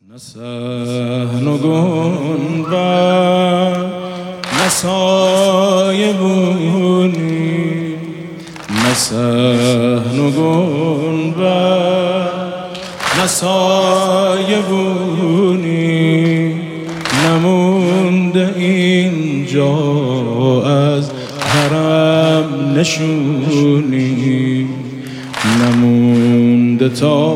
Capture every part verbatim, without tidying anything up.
نه صحن و گنبد نه سایه بونی، نه صحن و گنبد نه سایه بونی، نمونده اینجا از حرم نشونی، نمونده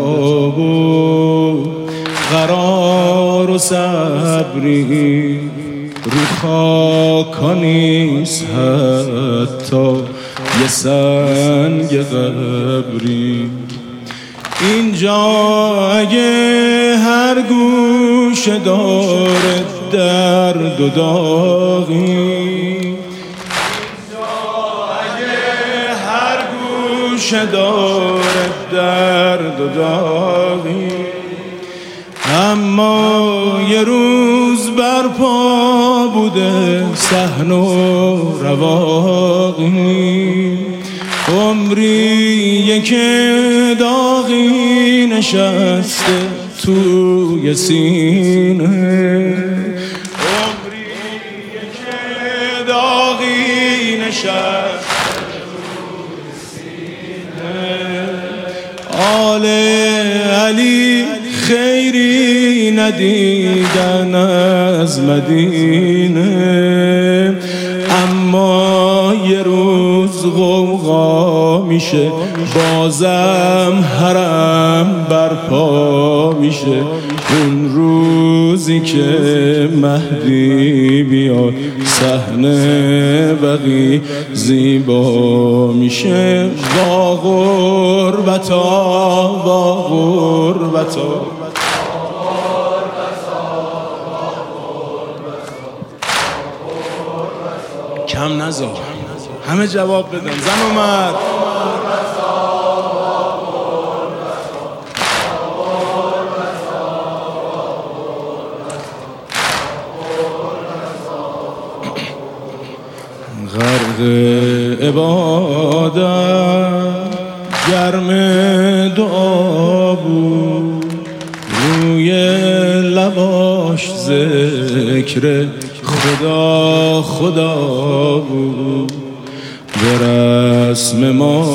تابو قرار و صبری، رو خاکا نیست حتی یه سنگ قبری. اینجا اگه هر گوشه داره درد و داغی، داره درد و داغی، اما یه روز برپا بوده صحن و رواقی، عمریه که داغی نشسته توی سینه، عمریه که داغی نشسته آل علی خیری ندیدن از مدینه، اما یه روز غوغا میشه بازم حرم برپا میشه، اون روزی که مهدی بیاد صحنه بقی زیبا میشه. با غربتا با غربتا کم نذار، همه جواب بدن، زن و مرد. غرق عبادت گرم دعا بود، روی لباش ذکر خدا خدا بود، به رسم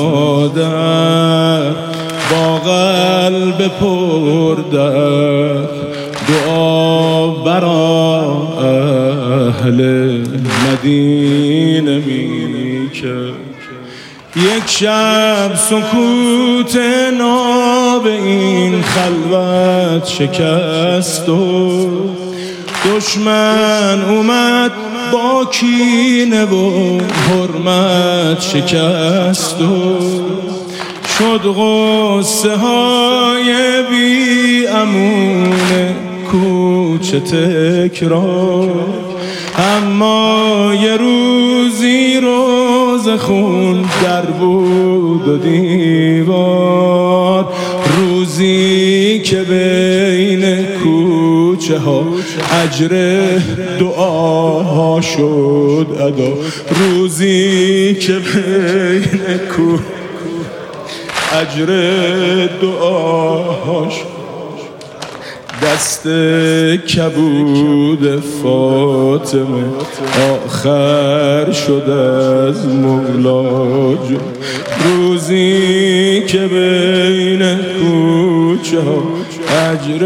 مادر با قلب پردر دعا برا اهل مدینه میکرد. یک شب سکوت ناب این خلوت شکست و دشمن اومد با کینه و حرمت شکست و شد غصه های بی امون کوچه تکرار، اما یه روزی روز خون در بود و دیوار، روزی که بین کوچه ها اجر دعاها شد ادا، روزی که بین کوچه اجر دعاها شد. دست کبود فاطمه آخر شد از مولا جون، روزی که بین کوچه ها اجر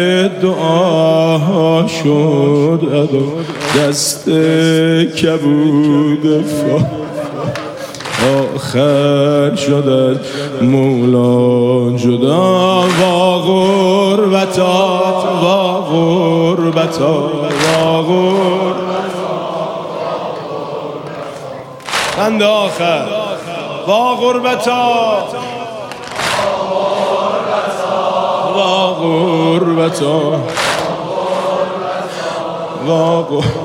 دعاها شد ادا، دست کبود فاطمه آخر شد از مولا جدا. وا غربتا وا غربتا وا غربتا بند آخر وا غربتا وا غربتا وا غربتا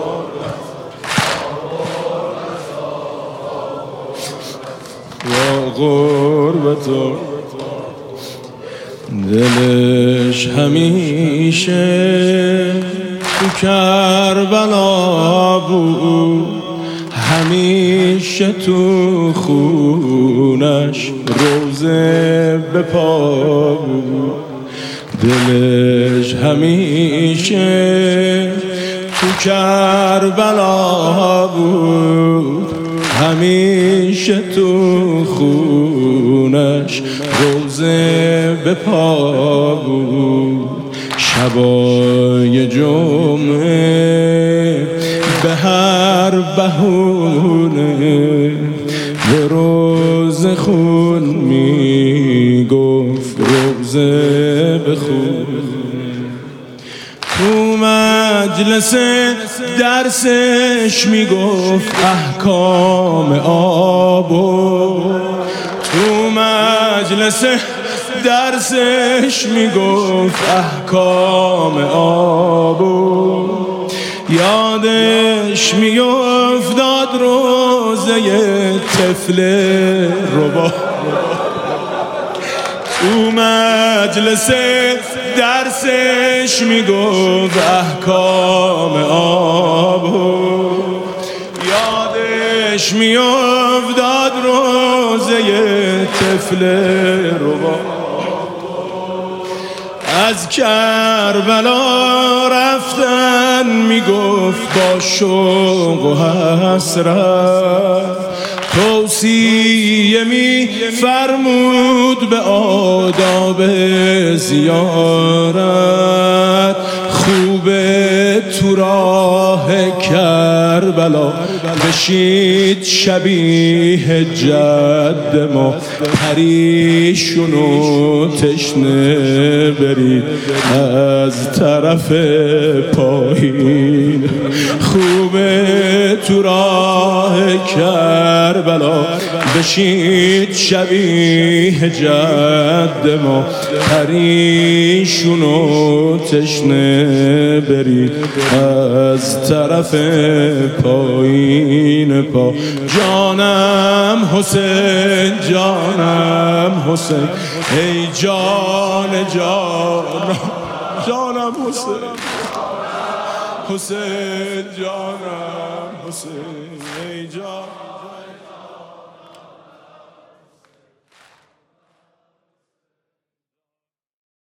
غربتو. دلش همیشه تو کربلا بود، همیشه تو خونش روزه به پا بود، دلش همیشه تو کربلا بود، همیشه تو خونش روزه به پا بود. شبای جمعه به هر بهونه به روز خون میگفت روزه بخون. تو مجلس درسش میگفت احکام آبو، تو مجلس درسش میگفت احکام آبو. یادش میافتاد روزه طفل ربا، تو مجلس درسش میگفت احکام آبو. یادش میافتاد روزه طفل ربا. از کربلا رفتن میگفت با شوق و حسرت، توصیه می فرمود به آداب زیارت. خوبه تو راه کربلا بشید شبیه جد ما، پریشون و تشنه برید از طرف پایین. خوبه تو راه کربلا بشید شبیه جد ما، پریشون و تشنه برید از طرف پایین پا. جانم حسین، جانم حسین، ای جان جانم، جانم حسین، حسین جانم حسین، ای جان